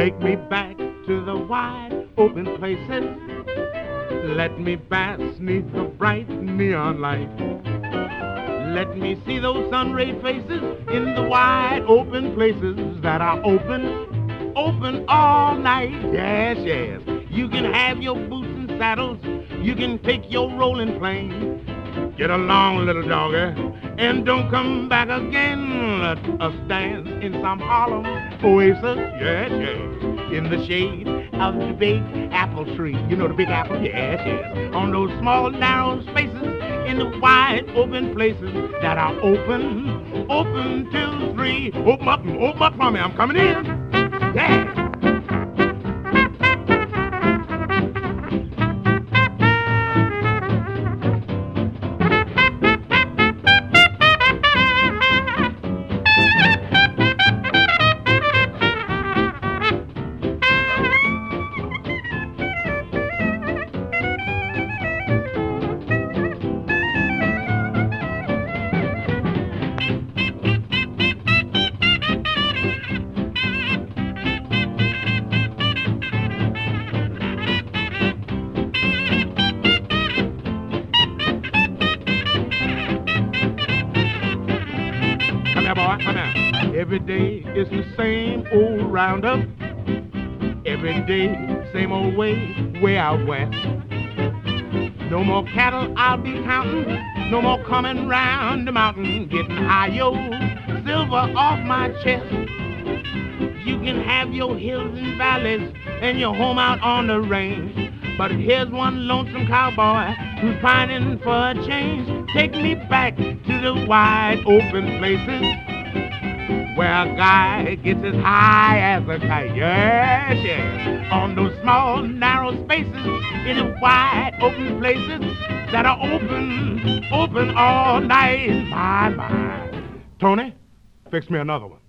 Take me back to the wide open places. Let me bask neath the bright neon light. Let me see those sun-rayed faces in the wide open places that are open, open all night. Yes, yes. You can have your boots and saddles. You can take your rolling plane. Get along, little doggy, and don't come back again. Let us dance in some Harlem oasis. Yes, yes. In the shade of the big apple tree. You know the big apple? Yes, yes. On those small, narrow spaces in the wide open places that are open, open till 3. Open up for me. I'm coming in. Yeah. Every day is the same old roundup. Every day, same old way out west. No more cattle I'll be counting. No more coming round the mountain, getting high, yo, silver off my chest. You can have your hills and valleys and your home out on the range. But here's one lonesome cowboy who's pining for a change. Take me back to the wide open places where a guy gets as high as a kite. Yes, yes. On those small, narrow spaces in the wide open places that are open, open all night. My. Tony, fix me another one.